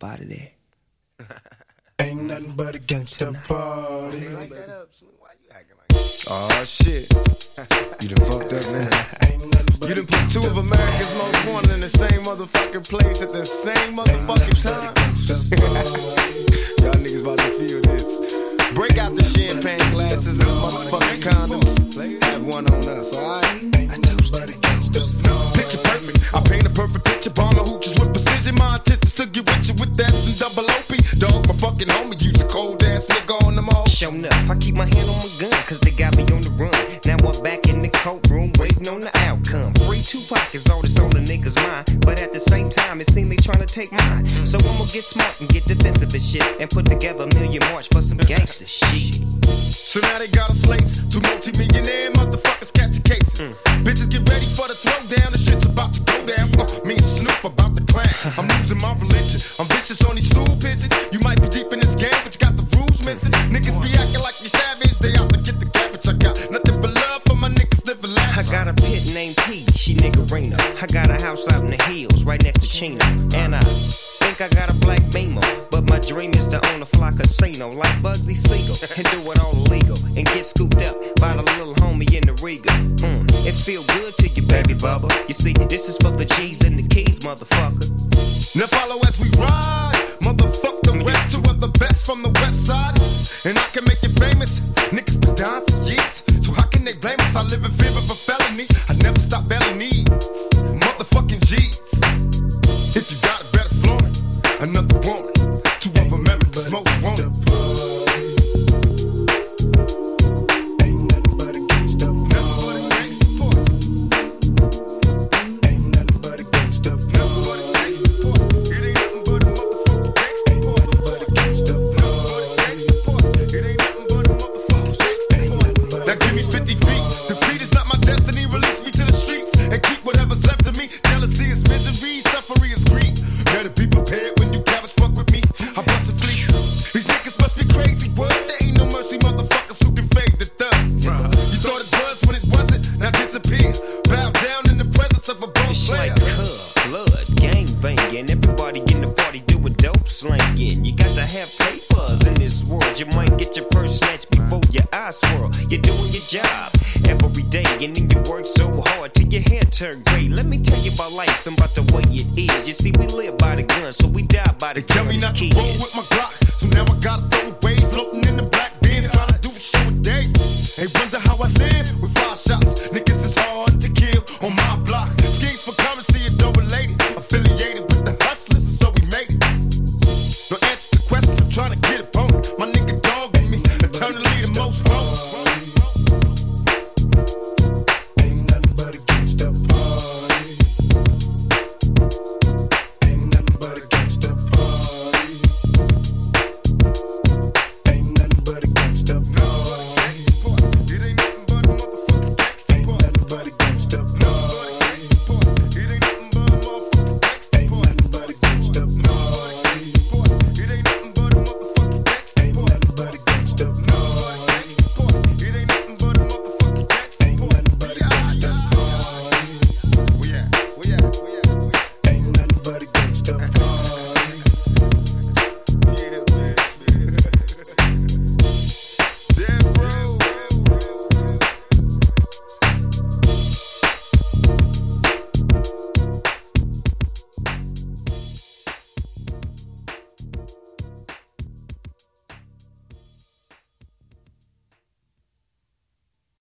out of there. Ain't nothing but a gangsta party. Like that up, Slim. Why you acting like that? Oh shit. You done fucked up, man. You done put two of America's most wanted in the same motherfucking place at the same motherfucking time. Y'all niggas about to feel this. Break out the champagne glasses and motherfucking condoms. Have one on us, alright? Picture perfect. I paint a perfect picture. Bomb the hooches with precision. My intentions to get with you with that and double OP. Dog, my fucking homie. Use a cold ass nigga on them all. Show enough. I keep my hand on my gun, cause they got me on the run. Now I'm back in the courtroom, waiting on the outcome. Free Tupac is all that's on the niggas' mind. But at the same time, it seems they tryna take mine. So I'ma get smart and get defensive and shit. And put together a million march for some gangster shit. So now they got a slate. Two multi-millionaire motherfuckers catching cases. Bitches get ready for the throwdown. The shit's about to go down. Me and Snoop about to clown. I'm losing my religion. I'm vicious on these stool pigeons. You might be deep in this game, but you got the rules missing. Niggas be acting like you savage. They out to get the cabbage. I got nothing but love for my niggas living life. I got a pit named P, she niggerina. I got a house out in the hills, right next to Chino. And I think I got a black Beamer, but my dream is to own a fly casino like Bugsy Siegel and do it all illegal and get scooped up by the little homie in the Riga. It feel good to you, baby bubba. You see, this is for the G's and the keys, motherfucker. Now follow as we ride, motherfuck the rest. Two of the best from the west side, and I can make you famous. Niggas been down for years, so how can they blame us? I live in fear of a felony. I never stop belly needs, motherfucking G's. If you got it, better flaunt it. Another woman, two of America's most wanted. Turn great. Let me tell you about life and about the way it is. You see, we live by the gun, so we die by the gun. They tell me not to roll with my Glock.